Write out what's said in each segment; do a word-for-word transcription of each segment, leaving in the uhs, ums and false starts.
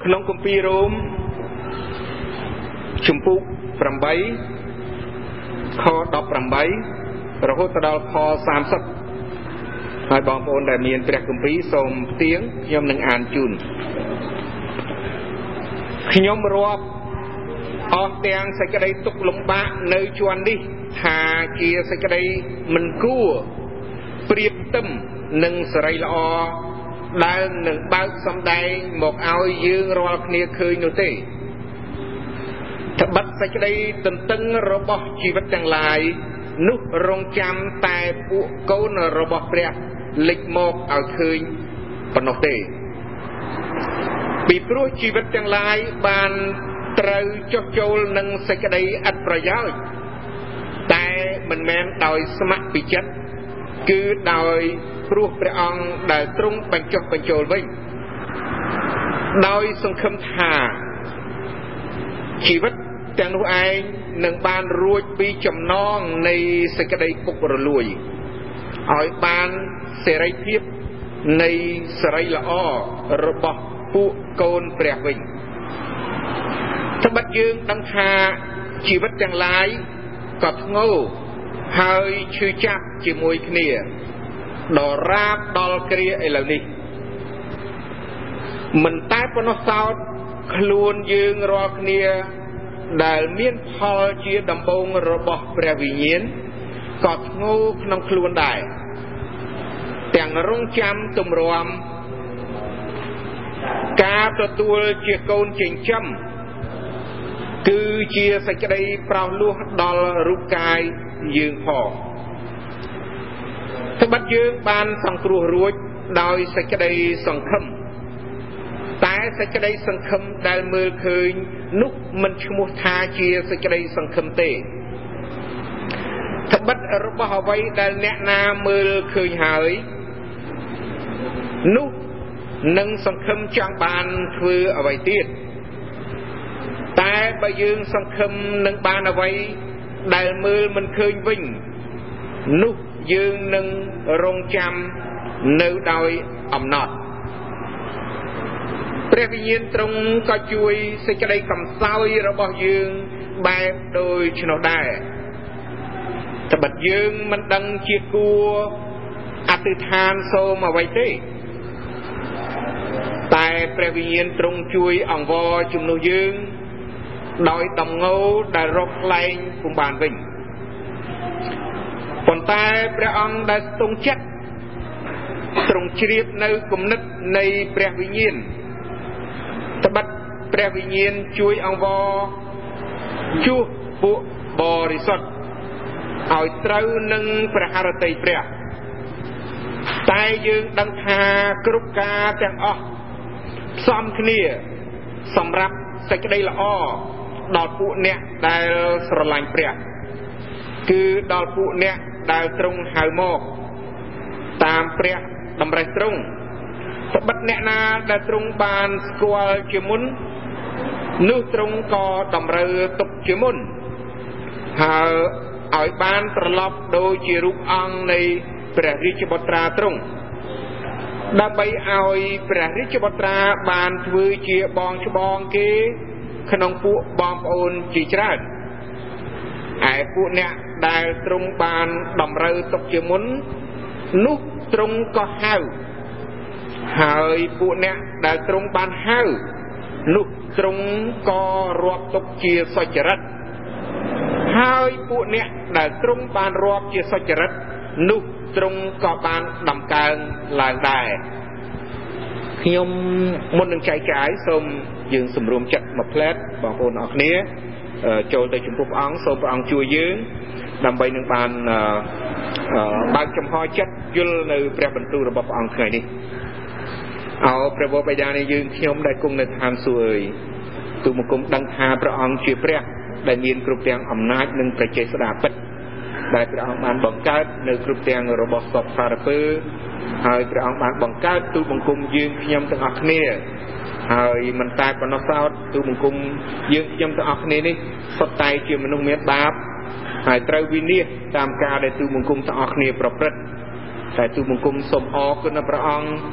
ក្នុងគម្ពីររ៉ូមជំពូកប្រាំបីខដប់ប្រាំបីរហូតដល់ខសាមសិបហើយបងប្អូនដែលមានព្រះគម្ពីរសូមផ្ទៀងខ្ញុំនឹងអានជូនខ្ញុំរាប់អស់ទាំងសេចក្តីទុក្ខលំបាកនៅជាន់នេះថាជាសេចក្តីមិនគួរប្រៀបផ្ទឹមនឹងសេរីល្អដែលនឹងបើកសម្ដែងមកឲ្យយើងរាល់គ្នាឃើញនោះទេត្បិតសេចក្តីទន្ទឹងរបស់ជីវិតទាំងឡាយនោះរងចាំតែពួកកូនរបស់ព្រះលេចមកឲ្យឃើញប៉ុណ្ណោះទេពីព្រោះជីវិតទាំងឡាយបានត្រូវចុះចូលនឹងសេចក្តីឥតប្រយោជន៍តែមិនមែនដោយស្ម័គ្រពីចិត្តគឺដោយព្រោះព្រះអង្គដែលទ្រង់បញ្ចុះបញ្ចូលវិញដោយសង្ឃឹមថាជីវិតទាំងនោះឯងនឹងបានរួចពីចំណងនៃសេចក្តីពុករលួយឲ្យបានសេរីភាពនៃសេរីល្អរបស់ពួកកូនព្រះវិញត្បិតយើងដឹងថាជីវិតទាំងឡាយក៏ធ្ងោហើយឈឺចាប់ជាមួយគ្នាដល់រាបដល់គ្រាឥឡូវនេះមិនតែប៉ុណ្ណោះសោតខ្លួនយើងរាល់គ្នាដែលមានផលជាដំបូងរបស់ព្រះវិញ្ញាណក៏ធ្ងោក្នុងខ្លួនដែរទាំងរងចាំទម្រាំការទទួលជាកូនចិញ្ចឹមគឺជាសេចក្តីប្រោសលោះដល់រូបកាយយើងផងត្បិតយើងបានសង្គ្រោះរួចដោយសេចក្តីសង្ឃឹមតែសេចក្តីសង្ឃឹមដែលមើលឃើញនោះមិនឈ្មោះថាជាសេចក្តីសង្ឃឹមទេត្បិតរបស់អ្វីដែលអ្នកណាមើលឃើញហើយនោះនឹងសង្ឃឹមចង់បានធ្វើអ្វីទៀតតែបើយើងសង្ឃឹមនឹងបានអ្វីដែលមើលមិនឃើញវិញនោះយើងនឹងរងចាំនៅដោយអំណត់ព្រះវិញ្ញាណទ្រង់ក៏ជួយសេចក្តីកំសោយរបស់យើងបែបដូចនោះដែរត្បិតយើងមិនដឹងជាគួរអធិដ្ឋានសូមអ្វីទេតែព្រះវិញ្ញាណទ្រង់ជួយអង្វរជំនួសយើងដោយដំងោដែលរកខ្លែងពុំបានវិញប៉ុន្តែព្រះអង្គដែលស្ទង់ចិត្តទ្រង់ជ្រាបនៅគំនិតនៃព្រះវិញ្ញាណត្បិតព្រះវិញ្ញាណជួយអង្វរជួសពួកបរិសុទ្ធឲ្យត្រូវនឹងព្រះハរតីព្រះតែយើងដឹងថាគ្រប់ការទាំងអស់ផ្សំគ្នាសម្រាប់សេចក្តីល្អដល់ពួកអ្នកដែលស្រឡាញ់ព្រះគឺដល់ពួកអ្នកដែលទ្រង់ហៅមកតាមព្រះតម្រិះទ្រង់ត្បិតអ្នកណាដែលទ្រង់បានស្គាល់ជាមុននោះទ្រង់ក៏តម្រូវទុកជាមុនហើយឲ្យបានត្រឡប់ដូចជារូបអង្គនៃព្រះរាជបុត្រាទ្រង់ដើម្បីឲ្យព្រះរាជបុត្រាបានធ្វើជាបងច្បងគេក្នុងពួកបងប្អូនជាច្រើនឯពួកអ្នកដែលទ្រង់បានតម្រូវទុកជាមុននោះទ្រង់ក៏ហៅហើយពួកអ្នកដែលទ្រង់បានហៅនោះទ្រង់ក៏រាប់ទុកជាសុចរិតហើយពួកអ្នកដែលទ្រង់បានរាប់ជាសុចរិតនោះទ្រង់ក៏បានដំកើងឡើងដែរខ្ញុំមុននឹងចែកចាយសូមយើងសម្រួមចិត្តមួយផ្លែតបងប្អូនអរគ្នាចូលទៅចំពោះព្រះអង្គសូមព្រះអង្គជួយយើងដើម្បីនឹងបានបើកចំហចិត្តយល់នៅព្រះបន្ទូលរបស់ព្រះអង្គថ្ងៃនេះអោព្រះបិតានៃយើងខ្ញុំដែលគង់នៅឋានសួគ៌អើយទូលបង្គំដឹងថាព្រះអង្គជាព្រះដែលមានគ្រប់ទាំងអំណាចនិងព្រះចេស្តាពិតដែលព្រះអង្គបានបង្កើតនៅគ្រប់ទាំងរបស់សពសារពើហើយព្រះអង្គបានបង្កើតទូលបង្គំយើងខ្ញុំទាំងអស់គ្នាហើយមិនតែប៉ុណ្ណោះសោតទូលបង្គំយើងខ្ញុំទាំងអស់គ្នានេះសុទ្ធតែជាមនុស្សមានបាបហើយត្រូវវិនិច្ឆ័យតាមការដែលទូលបង្គំទាំងអស់គ្នាប្រព្រឹត្តតែទូលបង្គំសូមអរគុណដល់ព្រះអង្គ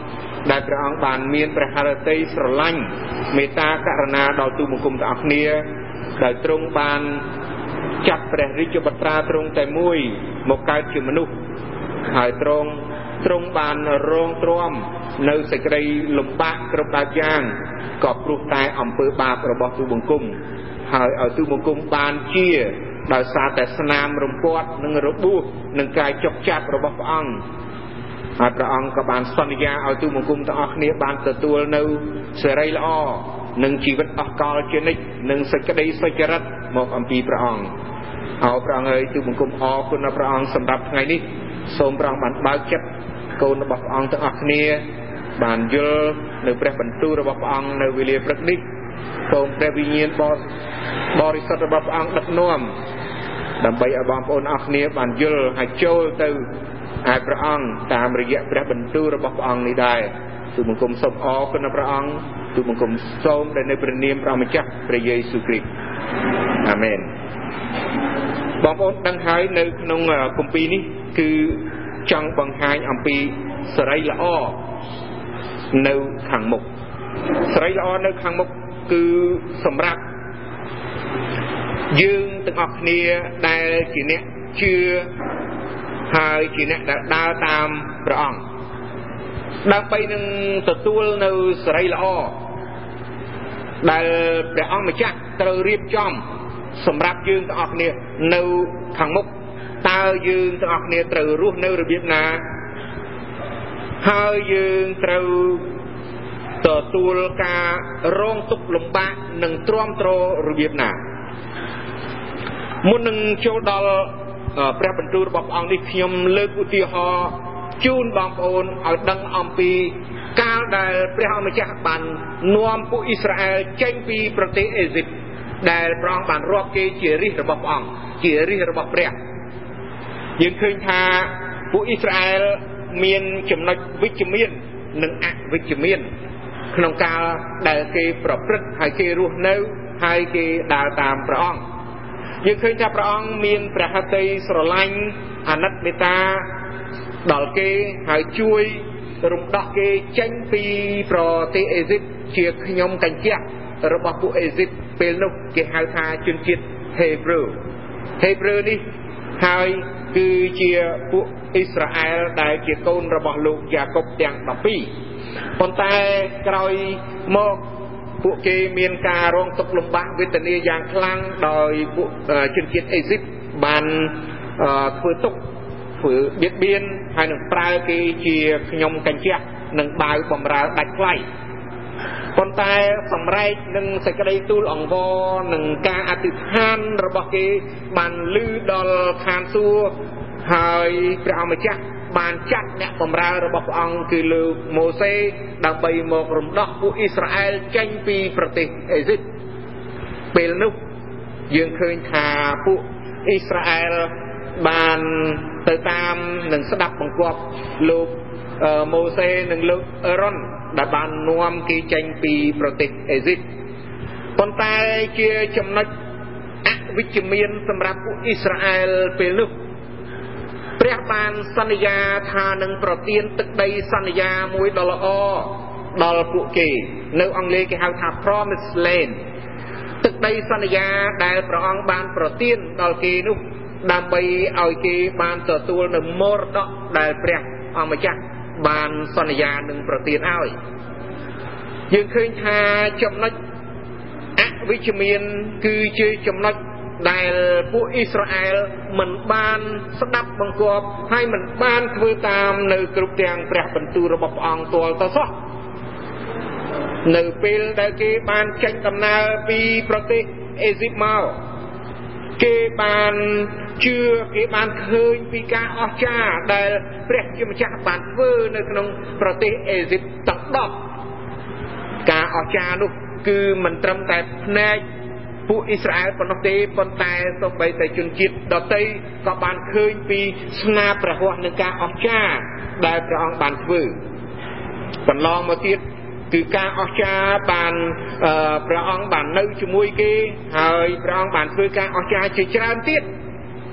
ដែលព្រះអង្គបានមានព្រះハរតីស្រឡាញ់មេត្តាករុណាដល់ទូបង្គំទាំងអស់គ្នាដែលទ្រង់បានចាត់ព្រះរាជបុត្រាទ្រង់តែមួយមកកើតជាមនុស្សហើយទ្រង់ទ្រង់បានរងទ្រាំនៅសេចក្តីលំបាកគ្រប់បែបយ៉ាងក៏ព្រោះតែអំពើបាបរបស់ទូបង្គំហើយឲ្យទូបង្គំបានជាដោយសារតែស្នាមរំពាត់និងរបួសនិងកាយចុកចាប់របស់ព្រះអង្គហើយព្រះអង្គក៏បានសន្យាឲ្យទូបង្គំទាំងអស់គ្នាបានទទួលនៅសេរីល្អនិងជីវិតអស់កលជានិច្ចនិងសេចក្តីសុចរិតមកអំពីព្រះអង្គអោព្រះអង្គអើយទូបង្គំអរគុណដល់ព្រះអង្គសម្រាប់ថ្ងៃនេះសូមព្រះអង្គបានបើកចិត្តកូនរបស់ព្រះអង្គទាំងអស់គ្នាបានយល់នៅព្រះបន្ទូលរបស់ព្រះអង្គនៅវេលាព្រឹកនេះសូមព្រះវិញ្ញាណបរិសុទ្ធរបស់ព្រះអង្គដឹកនាំដើម្បីឲ្យបងប្អូនអស់គ្នាបានយល់ហើយចូលទៅឯព្រះអង្គតាមរយៈព្រះបន្ទូលរបស់ព្រះអង្គនេះដែរទូបង្គំសូមអរគុណដល់ព្រះអង្គទូបង្គំសូមដែលនៅព្រះនាមព្រះម្ចាស់ព្រះយេស៊ូវគ្រីស្ទអាមែនបងប្អូនដឹងហើយនៅក្នុងគម្ពីរនេះគឺចង់បង្ហាញអំពីសេរីល្អនៅខាងមុខសេរីល្អនៅខាងមុខគឺសម្រាប់យើងទាំងអស់គ្នាដែលជាអ្នកជឿហើយជាអ្នកដែលដើរតាមព្រះអង្គដើម្បីនឹងទទួលនៅសេរីល្អដែលព្រះអង្គម្ចាស់ត្រូវរៀបចំសម្រាប់យើងទាំងអស់គ្នានៅខាងមុខតើយើងទាំងអស់គ្នាត្រូវរស់នៅរបៀបណាហើយយើងត្រូវទទួលការរងទុក្ខលំបាកនិងទ្រាំទ្ររបៀបណាមុននឹងចូលដល់ព្រះបន្ទូលរបស់ព្រះអង្គនេះខ្ញុំលើកឧទាហរណ៍ជូនបងប្អូនឲ្យដឹងអំពីកាលដែលព្រះអង្គម្ចាស់បាននាំពួកអ៊ីស្រាអែលចេញពីប្រទេសអេស៊ីបដែលព្រះអង្គបានរាប់គេជារាជរបស់ព្រះអង្គជារាជរបស់ព្រះយើងឃើញថាពួកអ៊ីស្រាអែលមានចំណុចវិជ្ជមាននិងអវិជ្ជមានក្នុងកាលដែលគេប្រព្រឹត្តហើយគេរស់នៅហើយគេដើរតាមព្រះអង្គយើងឃើញថាព្រះអង្គមានព្រះហឫទ័យស្រឡាញ់អាណិតមេត្តាដល់គេហើយជួយរំដោះគេចេញពីប្រទេសអេស៊ីបជាខ្ញុំកញ្ចក់របស់ពួកអេស៊ីបពេលនោះគេហៅថាជនជាតិហេប្រឺហេប្រឺនេះហើយគឺជាពួកអ៊ីស្រាអែលដែលជាកូនរបស់លោកយ៉ាកុបទាំងដប់ពីរប៉ុន្តែក្រោយមកពួកគេមានការរងទុក្ខលំបាកវេទនាយ៉ាងខ្លាំងដោយពួកជនជាតិអេស៊ីបបានធ្វើទុក្ខធ្វើបៀតបៀនហើយនឹងប្រើគេជាខ្ញុំកញ្ចក់និងបាវបំរើដាច់ថ្លៃប៉ុន្តែសម្រែកនឹងសេចក្តីទូលអង្វរនិងការអធិដ្ឋានរបស់គេបានលឺដល់ឋានសួគ៌ហើយព្រះអង្គម្ចាស់បានចាត់អ្នកបម្រើរបស់ព្រះអង្គគឺលោកម៉ូសេដើម្បីមករំដោះពួកអ៊ីស្រាអែលចេញពីប្រទេសអេស៊ីបពេលនោះយើងឃើញថាពួកអ៊ីស្រាអែលបានទៅតាមនិងស្ដាប់បង្គាប់លោកម៉ូសេនិងលោកអេរ៉ុនដែលបាននាំគេចេញពីប្រទេសអេស៊ីបប៉ុន្តែជាចំណុចអវិជ្ជមានសម្រាប់ពួកអ៊ីស្រាអែលពេលនោះព្រះបានសន្យាថានឹងប្រទានទឹកដីសន្យាមួយដ៏ល្អដល់ពួកគេនៅអង់គ្លេសគេហៅថា Promised Land ទឹកដីសន្យាដែលព្រះអង្គបានប្រទានដល់គេនោះដើម្បីឲ្យគេបានទទួលនៅមរតកដែលព្រះអង្គម្ចាស់បានសន្យានឹងប្រទានឲ្យយើងឃើញថាចំណុចអវិជ្ជមានគឺជាចំណុចដែលពួកអ៊ីស្រាអែលមិនបានស្ដាប់បង្គាប់ហើយមិនបានធ្វើតាមនៅគ្រប់ទាំងព្រះបន្ទូលរបស់ព្រះអង្គទាល់ទៅសោះនៅពេលដែលគេបានចេញដំណើរពីប្រទេសអេស៊ីបមកគេបានជឿគេបានឃើញពីការអស្ចារ្យដែលព្រះជាម្ចាស់បានធ្វើនៅក្នុងប្រទេសអេស៊ីបទាំងដប់ការអស្ចារ្យនោះគឺមិនត្រឹមតែភ្នែកពួកអ៊ីស្រាអែលប៉ុណ្ណោះទេប៉ុន្តែសូម្បីតែជនជាតិដទៃក៏បានឃើញពីស្នាព្រះហស្ថនៃការអស្ចារ្យដែលព្រះអង្គបានធ្វើបន្លងមកទៀតគឺការអស្ចារ្យបានព្រះអង្គបាននៅជាមួយគេហើយព្រះអង្គបានធ្វើការអស្ចារ្យជាច្រើនទៀត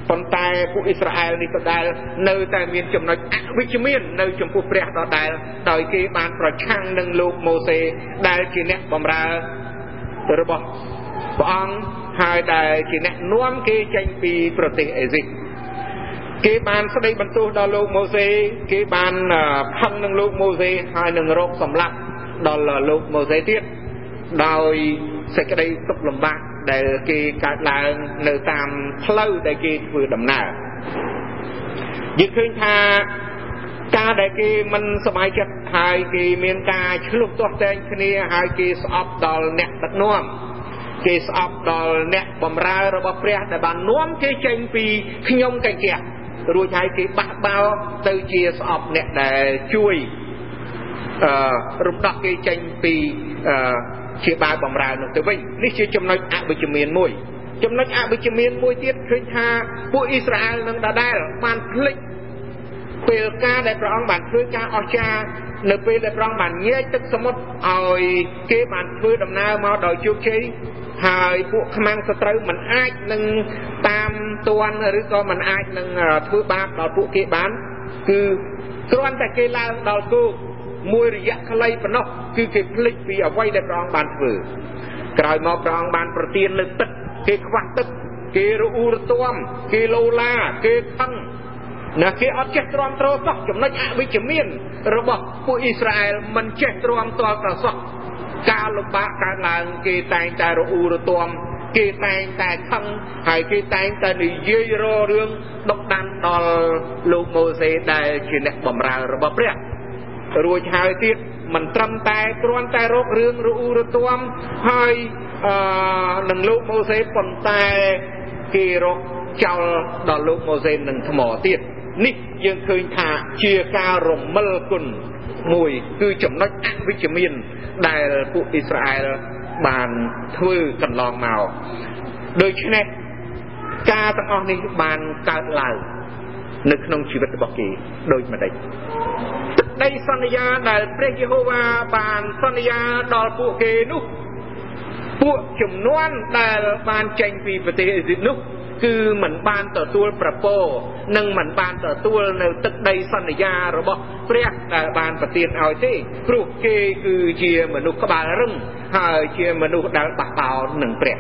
ប៉ុន្តែពួកអ៊ីស្រាអែលនេះក៏ដែលនៅតែមានចំណុចអវិជ្ជមាននៅចំពោះព្រះដដែលដោយគេបានប្រឆាំងនឹងលោកម៉ូសេដែលជាអ្នកបម្រើរបស់ព្រះអង្គហើយដែលជាអ្នកនាំគេចេញពីប្រទេសអេស៊ីបគេបានស្ដីបន្ទោសដល់លោកម៉ូសេគេបានផឹងនឹងលោកម៉ូសេហើយនឹងរកសម្លាប់ដល់លោកម៉ូសេទៀតដោយសេចក្តីទុក្ខលំបាកដែលគេកើតឡើងនៅតាមផ្លូវដែលគេធ្វើដំណើរយើងឃើញថាការដែលគេមិនសប្បាយចិត្តហើយគេមានការឆ្លោះទាស់តែងគ្នាហើយគេស្អប់ដល់អ្នកដឹកនាំគេស្អប់ដល់អ្នកបម្រើរបស់ព្រះដែលបាននាំគេចេញពីខ្ញុំកញ្ចក់រួចហើយគេបះបោទៅជាស្អប់អ្នកដែលជួយអឺរំដោះគេចេញពីអឺជាបាវបំរើនោះទៅវិញនេះជាចំណុចអវិជ្ជមានមួយចំណុចអវិជ្ជមានមួយទៀតឃើញថាពួកអ៊ីស្រាអែលនឹងដដែលបានភ្លេចពេលការដែលព្រះអង្គបានធ្វើការអស្ចារ្យនៅពេលដែលព្រះអង្គបានញែកទឹកសមុទ្រឲ្យគេបានធ្វើដំណើរមកដោយជោគជ័យហើយពួកខ្មាំងសត្រូវមិនអាចនឹងតាមទាន់ឬក៏មិនអាចនឹងធ្វើបាបដល់ពួកគេបានគឺគ្រាន់តែគេឡើងដល់គោកមួយរយៈខ្លីប៉ុណ្ណោះគឺគេភ្លេចពីអ្វីដែលព្រះអង្គបានធ្វើក្រោយមកព្រះអង្គបានប្រទាននៅទឹកគេខ្វះទឹកគេរអ៊ូរទាំគេឡូឡាគេខឹងណាគេអត់ចេះទ្រាំទ្រសោះចំណុចអវិជ្ជមានរបស់ពួកអ៊ីស្រាអែលមិនចេះទ្រាំទ្រសោះការលំបាកកើតឡើងគេតែងតែរអ៊ូរទាំគេតែងតែខឹងហើយគេតែងតែនិយាយររឿងដុកដានដល់លោកម៉ូសេដែលជាអ្នកបម្រើរបស់ព្រះរួចហើយទៀតមិនត្រឹមតែគ្រាន់តែរករឿងរអ៊ូរទាំហើយអឺនឹងលោកម៉ូសេប៉ុន្តែគេរកចោលដល់លោកម៉ូសេនឹងថ្មទៀតនេះយើងឃើញថាជាការរមិលគុណមួយគឺចំណុចអវិជ្ជមានដែលពួកអ៊ីស្រាអែលបានធ្វើកន្លងមកដូច្នេះការទាំងអស់នេះបានកើតឡើងនៅក្នុងជីវិតរបស់គេដូចម្ដេចទឹកដីសន្យាដែលព្រះយេហូវ៉ាបានសន្យាដល់ពួកគេនោះពួកជំនាន់ដែលបានចេញពីប្រទេសអេស៊ីបនោះគឺមិនបានទទួលប្រពោនិងមិនបានទទួលនៅទឹកដីសន្យារបស់ព្រះដែលបានប្រទានឲ្យទេព្រោះគេគឺជាមនុស្សក្បាលរឹងហើយជាមនុស្សដែលបះបោរនឹងព្រះ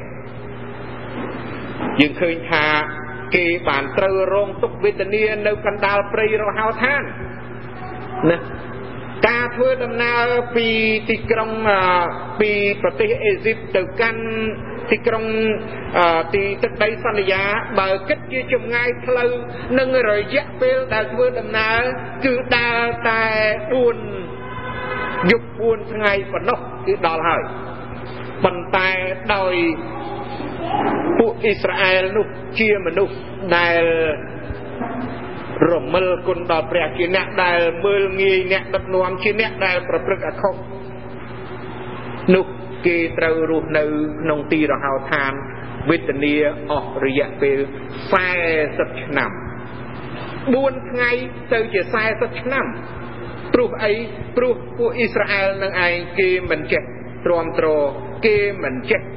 យើងឃើញថាគេបានត្រូវរងទុក្ខវេទនានៅកណ្ដាលព្រៃរហោឋានណាការធ្វើដំណើរពីទីក្រុងពីប្រទេសអេស៊ីបទៅកាន់ទីក្រុងទីទឹកដីសន្យាបើគិតជាចម្ងាយផ្លូវនិងរយៈពេលដែលធ្វើដំណើរគឺដើរតែបួនយប់បួនថ្ងៃប៉ុណ្ណោះគឺដល់ហើយប៉ុន្តែដោយពួកអ៊ីស្រាអែលនោះជាមនុស្សដែលរមិលគុណដល់ព្រះជាអ្នកដែលមើលងាយអ្នកដឹកនាំជាអ្នកដែលប្រព្រឹត្តអខុសនោះគេត្រូវរស់នៅក្នុងទីរហោឋានវេទនាអស់រយៈពេលសែសិបឆ្នាំបួនថ្ងៃទៅជាសែសិបឆ្នាំព្រោះអីព្រោះពួកអ៊ីស្រាអែលនឹងឯងគេមិនចេះទ្រាំទ្រគេមិនចេះ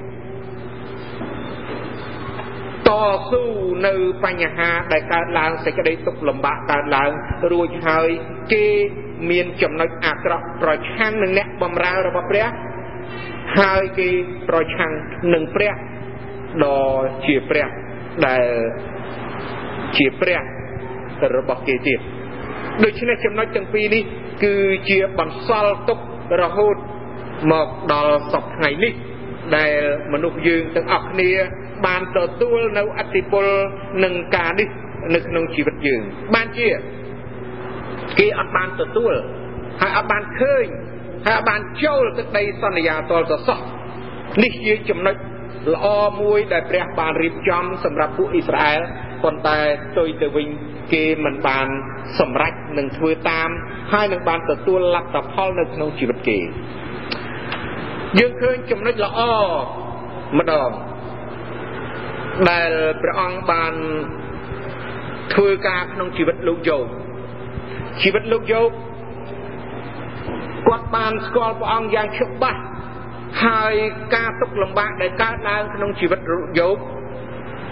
តស៊ូនៅបញ្ហាដែលកើតឡើងសេចក្តីទុក្ខលំបាកកើតឡើងរួចហើយគេមានចំណុចអាក្រក់ប្រឆាំងនឹងអ្នកបម្រើរបស់ព្រះហើយគេប្រឆាំងនឹងព្រះដ៏ជាព្រះដែលជាព្រះរបស់គេទៀតដូច្នេះចំណុចទាំងពីរនេះគឺជាបន្សល់ទុករហូតមកដល់សពថ្ងៃនេះដែលមនុស្សយើងទាំងអស់គ្នាបានទទួលនៅអតិពលនឹងការនេះនៅក្នុងជីវិតយើងបានជាគេអត់បានទទួលហើយអត់បានឃើញហើយអត់បានចូលទឹកដីសន្យាទាល់សោះនេះជាចំណុចល្អមួយដែលព្រះបានរៀបចំសម្រាប់ពួកអ៊ីស្រាអែលប៉ុន្តែផ្ទុយទៅវិញគេមិនបានសម្រេចនឹងធ្វើតាមហើយនឹងបានទទួលលទ្ធផលនៅក្នុងជីវិតគេយើងឃើញចំណុចល្អម្ដងដែលព្រះអង្គបានធ្វើការក្នុងជីវិតលោកយោបជីវិតលោកយោបគាត់បានស្គាល់ព្រះអង្គយ៉ាងច្បាស់ហើយការទុក្ខលំបាកដែលកើតឡើងក្នុងជីវិតលោកយោប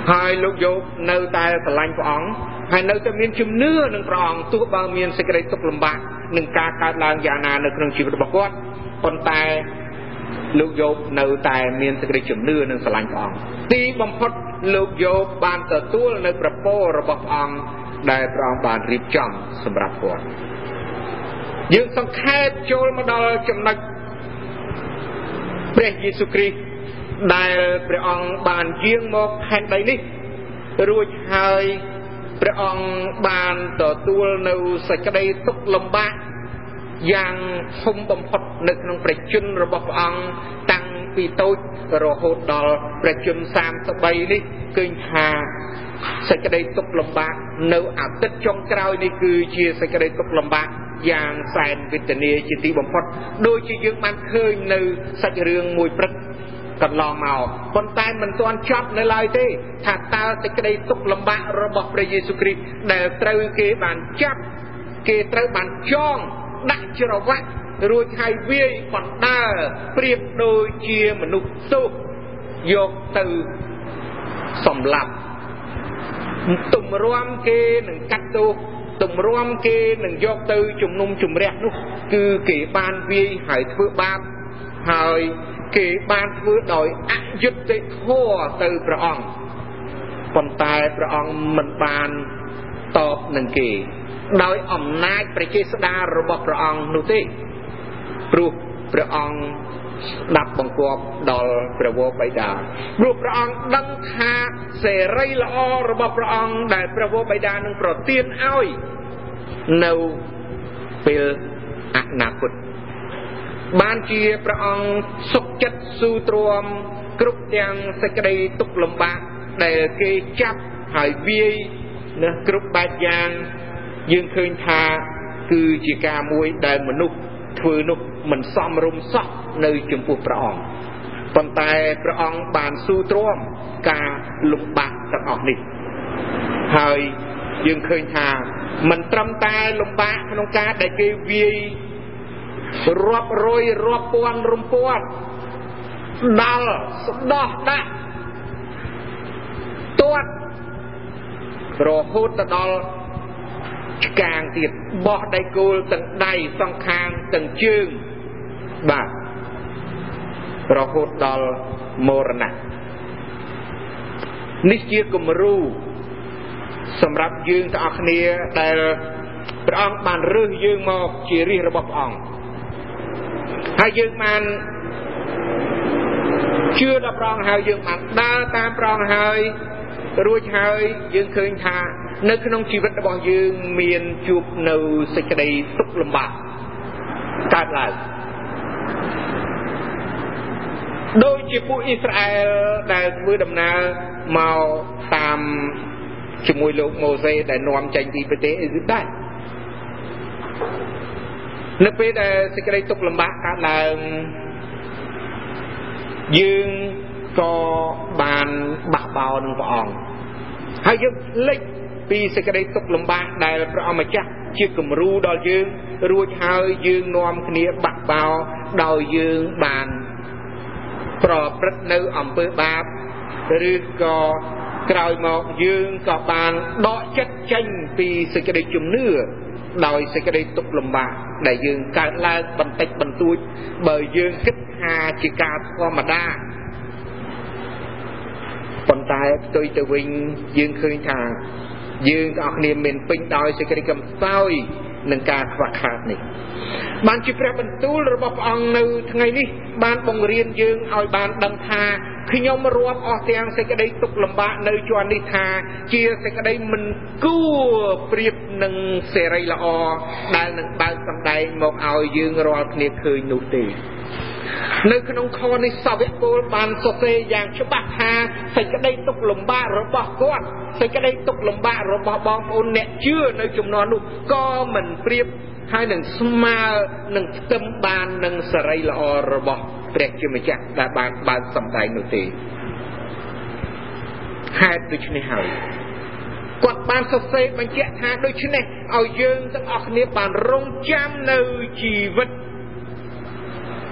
ហើយលោកយកនៅតែស្រឡាញ់ព្រះអង្គហើយនៅតែមានជំនឿនឹងព្រះអង្គទោះបើមានសេចក្តីទុក្ខលំបាកនឹងការកើតឡើងយ៉ាងណានៅក្នុងជីវិតរបស់គាត់ប៉ុន្តែលោកយោបនៅតែមានសេចក្តីជំនឿនិងស្រឡាញ់ព្រះអង្គទីបំផុតលោកយោបបានទទួលនៅព្រះពររបស់ព្រះអង្គដែលព្រះអង្គបានរៀបចំសម្រាប់គាត់យើងសង្ខេបចូលមកដល់ចំណុចព្រះយេស៊ូវគ្រីស្ទដែលព្រះអង្គបានយាងមកផែនដីនេះរួចហើយព្រះអង្គបានទទួលនៅសេចក្តីទុក្ខលំបាកយ៉ាងធំបំផុតនៅក្នុងព្រះជន្មរបស់ព្រះអង្គតាំងពីតូចរហូតដល់ព្រះជន្មសាមសិបបីនេះឃើញថាសេចក្តីទុក្ខលំបាកនៅអាទិត្យចុងក្រោយនេះគឺជាសេចក្តីទុក្ខលំបាកយ៉ាងសែនវេទនាជាទីបំផុតដូចជាយើងបានឃើញនៅសាច់រឿងមួយព្រឹកកន្លងមកប៉ុន្តែមិនទាន់ចប់នៅឡើយទេថាតើសេចក្តីទុក្ខលំបាករបស់ព្រះយេស៊ូវគ្រីស្ទដែលត្រូវគេបានចាប់គេត្រូវបានចងដាក់ច្រវាក់រួចហើយវាយបណ្ដើរប្រៀបដូចជាមនុស្សទោសយកទៅសម្លាប់ទម្រាំគេនឹងកាត់ទោសទម្រាំគេនឹងយកទៅជំនុំជម្រះនោះគឺគេបានវាយហើយធ្វើបាបហើយគេបានធ្វើដោយអយុត្តិធម៌ទៅព្រះអង្គប៉ុន្តែព្រះអង្គមិនបានតបនឹងគេដោយអំណាចព្រះចេស្តារបស់ព្រះអង្គនោះទេព្រោះព្រះអង្គស្ដាប់បង្គាប់ដល់ព្រះវរបិតាព្រោះព្រះអង្គដឹងថាសេរីល្អរបស់ព្រះអង្គដែលព្រះវរបិតានឹងប្រទានឲ្យនៅពេលអនាគតបានជាព្រះអង្គសុខចិត្តស៊ូទ្រាំគ្រប់ទាំងសេចក្តីទុក្ខលំបាកដែលគេចាប់ហើយវាយនៅគ្រប់បែបយ៉ាងយើងឃើញថាគឺជាការមួយដែលមនុស្សធ្វើនោះមិនសមរម្យសោះនៅចំពោះព្រះអង្គប៉ុន្តែព្រះអង្គបានស៊ូទ្រាំការលំបាកទាំងអស់នេះហើយយើងឃើញថាមិនត្រឹមតែលំបាកក្នុងការដែលគេវាយរាប់រយរាប់ពាន់រំពាត់ដល់ស្ដោះដាក់ទាត់រហូតទៅដល់ឆ្កាងទៀតបោះដៃគោលទាំងដៃសងខាងទាំងជើងបាទរហូតដល់មរណៈនេះជាគំរូសម្រាប់យើងទាំងអស់គ្នាដែលព្រះអង្គបានរើសយើងមកជារាជរបស់ព្រះអង្គហើយយើងបានជឿដល់ព្រះអង្គហើយយើងបានដើរតាមព្រះអង្គហើយរួចហើយយើងឃើញថានៅក្នុងជីវិតរបស់យើងមានជួបនៅសេចក្តីទុក្ខលំបាកកើតឡើងដូចជាពួកអ៊ីស្រាអែលដែលធ្វើដំណើរមកតាមជាមួយលោកម៉ូសេដែលនាំចេញពីប្រទេសអេស៊ីបដែរនៅពេលដែលសេចក្តីទុក្ខលំបាកកើតឡើងយើងក៏បានបះបោរនឹងព្រះអង្គហើយយើងភ្លេចពីសេចក្តីទុក្ខលំបាកដែលព្រះអង្គម្ចាស់ជាគំរូដល់យើងរួចហើយយើងនាំគ្នាបះបោរដោយយើងបានប្រព្រឹត្តនៅអំពើបាបឬក៏ក្រោយមកយើងក៏បានដកចិត្តចេញពីសេចក្តីជំនឿដោយសេចក្តីទុក្ខលំបាកដែលយើងកើតឡើងបន្តិចបន្តួចបើយើងគិតថាជាការធម្មតាប៉ុន្តែផ្ទុយទៅវិញយើងឃើញថាយើងទាំងអស់គ្នាមានពេញដោយសេចក្តីកំសោយនឹងការខ្វះខាតនេះបានជាព្រះបន្ទូលរបស់ព្រះអង្គនៅថ្ងៃនេះបានបង្រៀនយើងឲ្យបានដឹងថាខ្ញុំរាប់អស់ទាំងសេចក្តីទុក្ខលំបាកនៅជាន់នេះថាជាសេចក្តីមិនគួរប្រៀបនឹងសេរីល្អដែលនឹងបើកសម្ដែងមកឲ្យយើងរាល់គ្នាឃើញនោះទេនៅក្នុងខនេះសាវកពលបានសរសេរយ៉ាងច្បាស់ថាសេចក្តីទុក្ខលំបាករបស់គាត់សេចក្តីទុក្ខលំបាករបស់បងប្អូនអ្នកជឿនៅជំនាន់នោះក៏មិនប្រៀបហើយនឹងស្មើនឹងផ្ទឹមបាននឹងសេរីល្អរបស់ព្រះជាម្ចាស់ដែលបានបើកសម្ដែងនោះទេហេតុដូច្នេះហើយគាត់បានសរសេរបញ្ជាក់ថាដូច្នេះឲ្យយើងទាំងអស់គ្នាបានរងចាំនៅជីវិត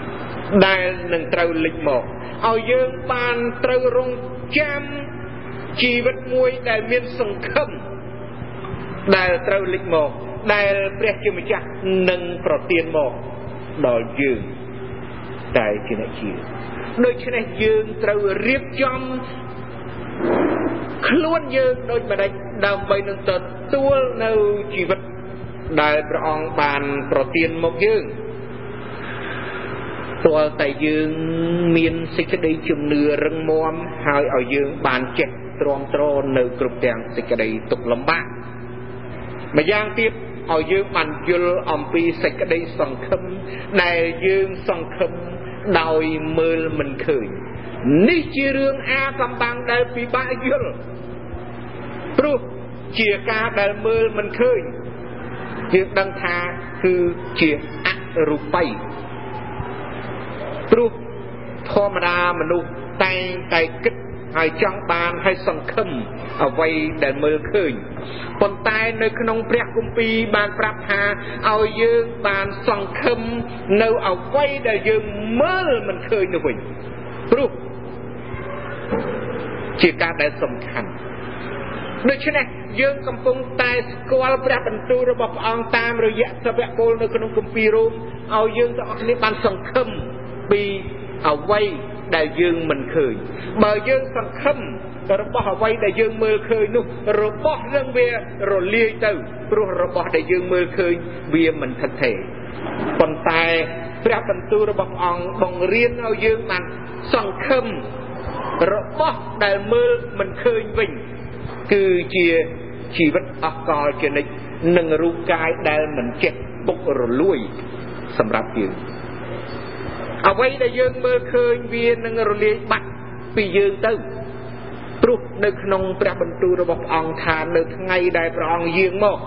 ដែលនឹងត្រូវលេចមកឲ្យយើងបានត្រូវរងចាំជីវិតមួយដែលមានសង្ឃឹមដែលត្រូវលេចមកដែលព្រះជាម្ចាស់នឹងប្រទានមកដល់យើងតែជាអ្នកជឿដូច្នេះយើងត្រូវរៀបចំខ្លួនយើងដូចម្ដេចដើម្បីនឹងទទួលនៅជីវិតដែលព្រះអង្គបានប្រទានមកយើងទាល់តែយើងមានសេចក្តីជំនឿរឹងមាំហើយឲ្យយើងបានចេះទ្រាំទ្រនៅគ្រប់ទាំងសេចក្តីទុក្ខលំបាកម្យ៉ាងទៀតឲ្យយើងបានយល់អំពីសេចក្តីសង្ឃឹមដែលយើងសង្ឃឹមដោយមើលមិនឃើញនេះជារឿងអាកំបាំងដែលពិបាកយល់ព្រោះជាការដែលមើលមិនឃើញយើងដឹងថាគឺជាអរូបីព្រោះធម្មតាមនុស្សតែងតែគិតហើយចង់បានហើយសង្ឃឹមអ្វីដែលមើលឃើញប៉ុន្តែនៅក្នុងព្រះគម្ពីរបានប្រាប់ថាឲ្យយើងបានសង្ឃឹមនៅអ្វីដែលយើងមើលមិនឃើញនោះវិញព្រោះជាការដែលសំខាន់ដូច្នេះយើងកំពុងតែស្គាល់ព្រះបន្ទូលរបស់ព្រះអង្គតាមរយៈសភគោលនៅក្នុងគម្ពីររ៉ូមឲ្យយើងទាំងអស់គ្នាបានសង្ឃឹមពីអ្វីដែលយើងមិនឃើញបើយើងសង្ឃឹមរបស់អ្វីដែលយើងមើលឃើញនោះរបស់នឹងវារលាយទៅព្រោះរបស់ដែលយើងមើលឃើញវាមិនថិតថេរប៉ុន្តែព្រះបន្ទូលរបស់ព្រះអង្គបង្រៀនឲ្យយើងបានសង្ឃឹមរបស់ដែលមើលមិនឃើញវិញគឺជាជីវិតអកលជានិច្ចនិងរូបកាយដែលមិនចេះពុករលួយសម្រាប់យើងអ្វីដែលយើងមើលឃើញវានឹងរលាយបាត់ពីយើងទៅព្រោះនៅក្នុងព្រះបន្ទូលរបស់ព្រះអង្គថានៅថ្ងៃដែលព្រះអង្គយាងមក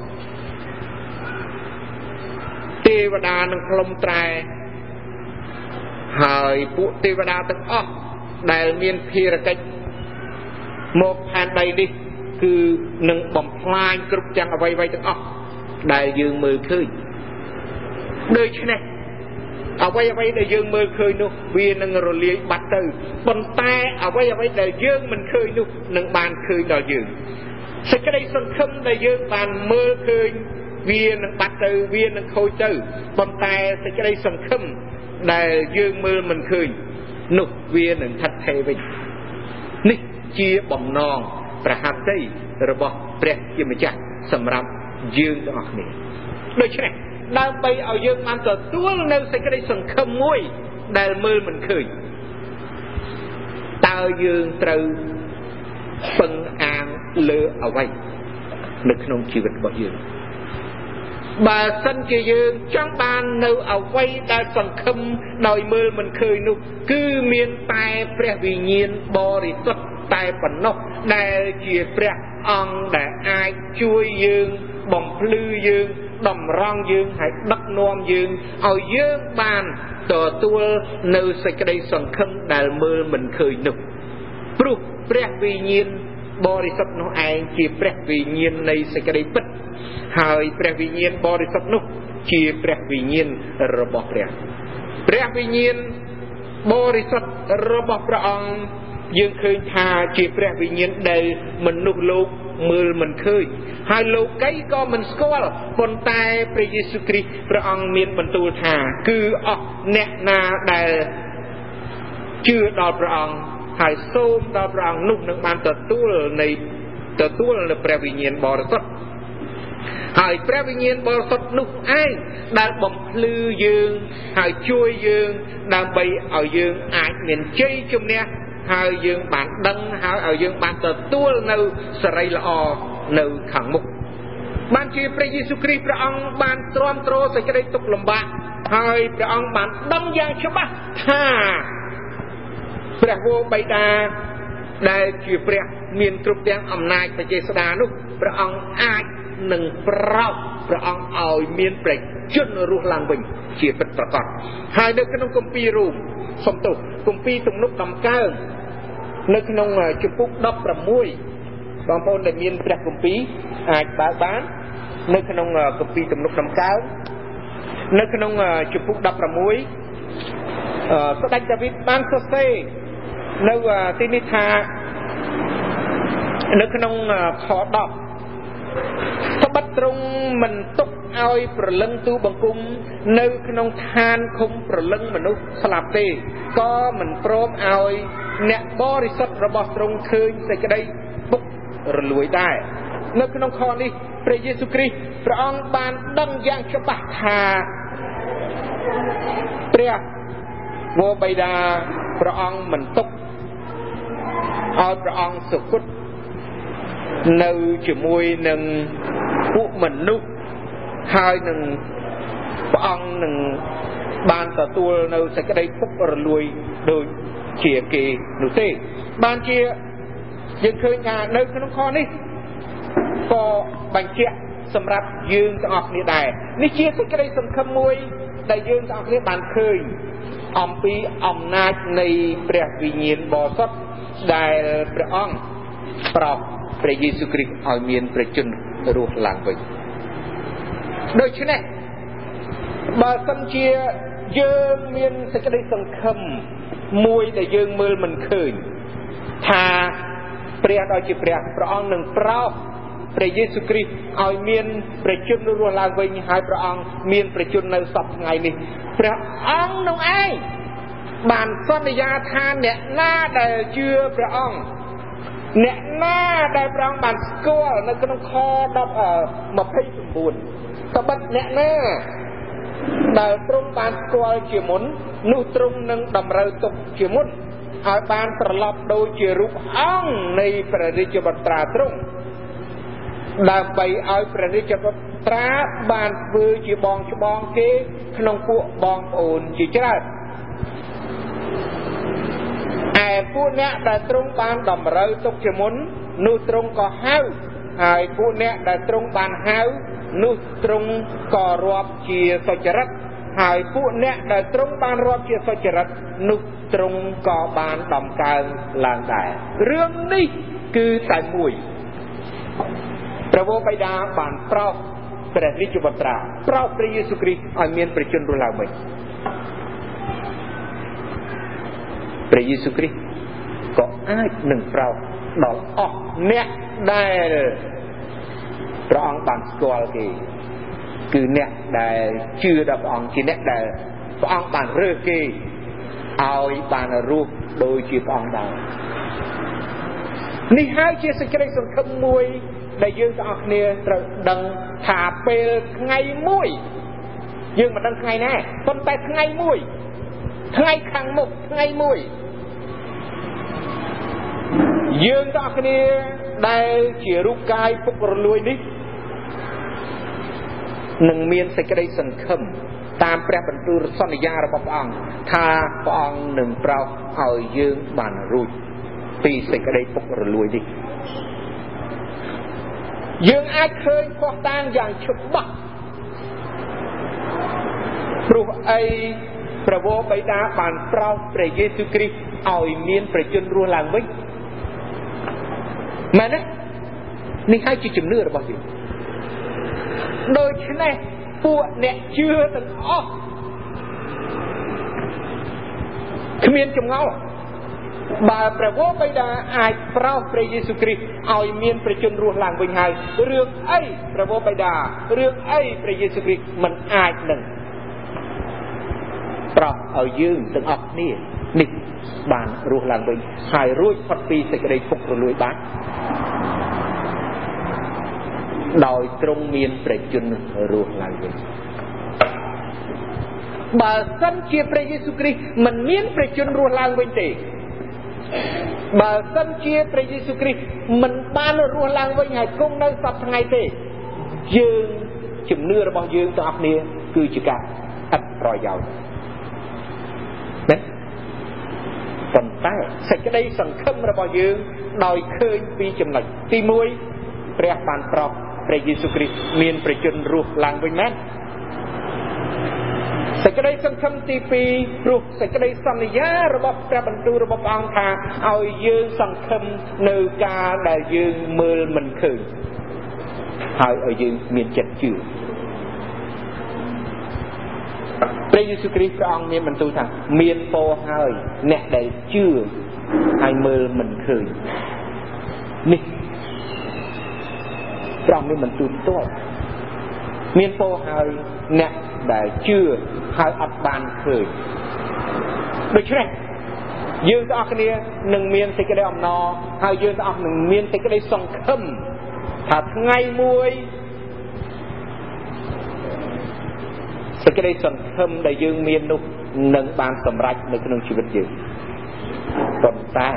ទេវតានឹងផ្លុំត្រែហើយពួកទេវតាទាំងអស់ដែលមានភារកិច្ចមកផែនដីនេះគឺនឹងបំផ្លាញគ្រប់ទាំងអ្វីៗទាំងអស់ដែលយើងមើលឃើញដូច្នេះអ្វីអ្វីដែលយើងមើលឃើញនោះវានឹងរលាយបាត់ទៅប៉ុន្តែអ្វីអ្វីដែលយើងមិនឃើញនោះនឹងបានឃើញដល់យើងសេចក្តីសង្ឃឹមដែលយើងបានមើលឃើញវានឹងបាត់ទៅវានឹងខូចទៅប៉ុន្តែសេចក្តីសង្ឃឹមដែលយើងមើលមិនឃើញនោះវានឹងថិតថេរវិញនេះជាបំណងប្រហាប់តីរបស់ព្រះជាម្ចាស់សម្រាប់យើងទាំងអស់គ្នាដូច្នេះដើម្បីឲ្យយើងបានទទួលនៅសេចក្តីសង្ឃឹមមួយដែលមើលមិនឃើញតើយើងត្រូវពឹងអាងលើអ្វីនៅក្នុងជីវិតរបស់យើងបើសិនជាយើងចង់បាននៅអ្វីដែលសង្ឃឹមដោយមើលមិនឃើញនោះគឺមានតែព្រះវិញ្ញាណបរិសុទ្ធតែប៉ុណ្ណោះដែលជាព្រះអង្គដែលអាចជួយយើងបំភ្លឺយើងតម្រង់យើងហើយដឹកនាំយើងឲ្យយើងបានទទួលនៅសេចក្តីសង្ឃឹមដែលមើលមិនឃើញនោះព្រោះព្រះវិញ្ញាណបរិសុទ្ធនោះឯងជាព្រះវិញ្ញាណនៃសេចក្តីពិតហើយព្រះវិញ្ញាណបរិសុទ្ធនោះជាព្រះវិញ្ញាណរបស់ព្រះព្រះវិញ្ញាណបរិសុទ្ធរបស់ព្រះអង្គយើងឃើញថាជាព្រះវិញ្ញាណដែលមនុស្សលោកមើលមិនឃើញហើយលោកីក៏មិនស្គាល់ប៉ុន្តែព្រះយេស៊ូវគ្រីស្ទព្រះអង្គមានបន្ទូលថាគឺអស់អ្នកណាដែលជឿដល់ព្រះអង្គហើយសូមដល់ព្រះអង្គនោះនឹងបានទទួលនៃទទួលនៅព្រះវិញ្ញាណបរិសុទ្ធហើយព្រះវិញ្ញាណបរិសុទ្ធនោះឯងដែលបំភ្លឺយើងហើយជួយយើងដើម្បីឲ្យយើងអាចមានជ័យជំនះហើយយើងបានដឹងហើយឲ្យយើងបានទទួលនៅសេរីល្អនៅខាងមុខបានជាព្រះយេស៊ូវគ្រីស្ទព្រះអង្គបានទ្រាំទ្រសេចក្តីទុក្ខលំបាកហើយព្រះអង្គបានដឹងយ៉ាងច្បាស់ថាព្រះវរបិតាដែលជាព្រះមានគ្រប់ទាំងអំណាចបច្ចេស្តានោះព្រះអង្គអាចនឹងប្រោសព្រះអង្គឲ្យមានព្រះជន្មរស់ឡើងវិញជាពិតប្រាកដហើយនៅក្នុងគម្ពីររ៉ូមសំទោសគម្ពីរទំនុកដំកើងនៅក្នុងជំពូកដប់ប្រាំមួយបងប្អូនដែលមានព្រះគម្ពីរអាចបើកបាននៅក្នុងគម្ពីរទំនុកដំកើងនៅក្នុងជំពូកដប់ប្រាំមួយស្ដេចដាវីតបានសរសេរនៅទីនេះថានៅក្នុងខដប់ត្បិតត្រង់មិនទុកឲ្យប្រលឹងទូបង្គំនៅក្នុងឋានឃុំប្រលឹងមនុស្សស្លាប់ទេក៏មិនព្រមឲ្យអ្នកបរិសុទ្ធរបស់ទ្រង់ឃើញសេចក្តីពុករលួយដែរនៅក្នុងខនេះព្រះយេស៊ូវគ្រីស្ទព្រះអង្គបានដឹងយ៉ាងច្បាស់ថាព្រះវរបិតាព្រះអង្គមិនទុកឲ្យព្រះអង្គសុគតនៅជាមួយនឹងពួកមនុស្សហើយនឹងព្រះអង្គនឹងបានទទួលនៅសេចក្តីពុករលួយដូចជាគេនោះទេបានជាយើងឃើញថានៅក្នុងខនេះក៏បញ្ជាក់សម្រាប់យើងទាំងអស់គ្នាដែរនេះជាសេចក្តីសង្ឃឹមមួយដែលយើងទាំងអស់គ្នាបានឃើញអំពីអំណាចនៃព្រះវិញ្ញាណបរិសុទ្ធដែលព្រះអង្គប្រោសព្រះយេស៊ូវគ្រីស្ទឲ្យមានព្រះជន្មរស់ឡើងវិញដូច្នេះបើសិនជាយើងមានសេចក្តីសង្ឃឹមមួយដែលយើងមើលមិនឃើញថាព្រះដ៏ជាព្រះព្រះអង្គនឹងប្រោសព្រះយេស៊ូវគ្រីស្ទឲ្យមានព្រះជន្មរស់ឡើងវិញហើយព្រះអង្គមានព្រះជន្មនៅសប្តាហ៍ថ្ងៃនេះព្រះអង្គនោះឯងបានសន្យាថាអ្នកណាដែលជឿព្រះអង្គអ្នកណាដែលព្រះអង្គបានស្គាល់នៅក្នុងខដប់ម្ភៃ៩ត្បិតអ្នកណាដែលទ្រង់បានស្គាល់ជាមុននោះទ្រង់នឹងតម្រូវទុកជាមុនឲ្យបានត្រឡប់ដូចជារូបអង្គនៃព្រះរាជបុត្រាទ្រង់ដើម្បីឲ្យព្រះរាជបុត្រាបានធ្វើជាបងច្បងគេក្នុងពួកបងប្អូនជាច្រើនឯពួកអ្នកដែលទ្រង់បានតម្រូវទុកជាមុននោះទ្រង់ក៏ហៅហើយពួកអ្នកដែលទ្រង់បានហៅនោះទ្រង់ក៏រាប់ជាសុចរិតហើយពួកអ្នកដែលទ្រង់បានរាប់ជាសុចរិតនោះទ្រង់ក៏បានដំកើងឡើងដែររឿងនេះគឺតែមួយព្រះវរបិតាបានប្រោសព្រះរាជបុត្រាប្រោសព្រះយេស៊ូវគ្រីស្ទឲ្យមានព្រះជន្មរស់ឡើងវិញព្រះយេស៊ូវគ្រីស្ទក៏អាចនឹងប្រោសដល់អស់អ្នកដែលព្រះអង្គបានស្គាល់គេគឺអ្នកដែលជឿដល់ព្រះអង្គជាអ្នកដែលព្រះអង្គបានរើសគេឲ្យបានរស់ដូចជាព្រះអង្គដែរនេះហើយជាសេចក្តីសង្ឃឹមមួយដែលយើងទាំងអស់គ្នាត្រូវដឹងថាពេលថ្ងៃមួយយើងមិនដឹងថ្ងៃណាប៉ុន្តែថ្ងៃមួយថ្ងៃខាងមុខថ្ងៃមួយយើងទាំងអស់គ្នាដែលជារូបកាយពុករលួយនេះនឹងមានសេចក្តីសង្ឃឹមតាមព្រះបន្ទូលសន្យារបស់ព្រះអង្គថាព្រះអង្គនឹងប្រោសឲ្យយើងបានរួចពីសេចក្តីពុករលួយនេះយើងអាចឃើញភ័ស្តុតាងយ៉ាងច្បាស់ព្រោះអីព្រះវរបិតាបានប្រោសព្រះយេស៊ូវគ្រីស្ទឲ្យមានព្រះជន្មរស់ឡើងវិញមែនទេនេះហើយជាជំនឿរបស់យើងដូច្នេះពួកអ្នកជឿទាំងអស់គ្មានចម្ងល់បើព្រះវរបិតាអាចប្រោសព្រះយេស៊ូវគ្រីស្ទឲ្យមានព្រះជន្មរស់ឡើងវិញហើយរឿងអីព្រះវរបិតារឿងអីព្រះយេស៊ូវគ្រីស្ទមិនអាចនឹងប្រោសឲ្យយើងទាំងអស់គ្នានេះបានរស់ឡើងវិញហើយរួចផុតពីសេចក្តីពុករលួយបានដោយទ្រង់មានព្រះជន្មរស់ឡើងវិញបើសិនជាព្រះយេស៊ូវគ្រីស្ទមិនមានព្រះជន្មរស់ឡើងវិញទេបើសិនជាព្រះយេស៊ូវគ្រីស្ទមិនបានរស់ឡើងវិញហើយគង់នៅសប្តាហ៍ថ្ងៃទេយើងជំនឿរបស់យើងទាំងអស់គ្នាគឺជាការឥតប្រយោជន៍ណាប៉ុន្តែសេចក្តីសង្ឃឹមរបស់យើងដោយឃើញពីចំណុចទីមួយព្រះបានប្រោសព្រះយេស៊ូវគ្រីស្ទមានព្រះជន្មរស់ឡើងវិញមែនសេចក្តីសង្ឃឹមទីពីរព្រោះសេចក្តីសន្យារបស់ព្រះបន្ទូលរបស់ព្រះអង្គថាឲ្យយើងសង្ឃឹមនៅការដែលយើងមើលមិនឃើញហើយឲ្យយើងមានចិត្តជឿព្រះយេស៊ូវគ្រីស្ទព្រះអង្គមានបន្ទូលថាមានពរហើយអ្នកដែលជឿហើយមើលមិនឃើញនេះ trongនេះមិនទូទាត់មានពោហើយអ្នកដែលជឿហើយអត់បានឃើញដូច្នេះយើងទាំងអស់គ្នានឹងមានសេចក្តីអំណរហើយយើងទាំងអស់នឹងមានសេចក្តីសង្ឃឹមថាថ្ងៃមួយសេចក្តីសង្ឃឹមដែលយើងមាននោះនឹងបានសម្រេចនៅក្នុងជីវិតយើងប៉ុន្តែ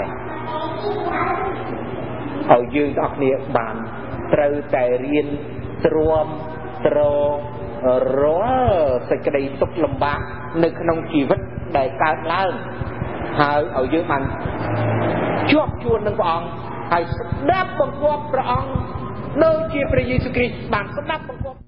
ឲ្យយើងទាំងអស់គ្នាបានត្រូវតែរៀនទ្រាំទ្ររាល់សេចក្តីទុក្ខលំបាកនៅក្នុងជីវិតដែលកើតឡើងហើយឲ្យយើងបានជាប់ជួននឹងព្រះអង្គហើយស្ដាប់បង្គាប់ព្រះអង្គដូចជាព្រះយេស៊ូវគ្រីស្ទបានស្ដាប់បង្គាប់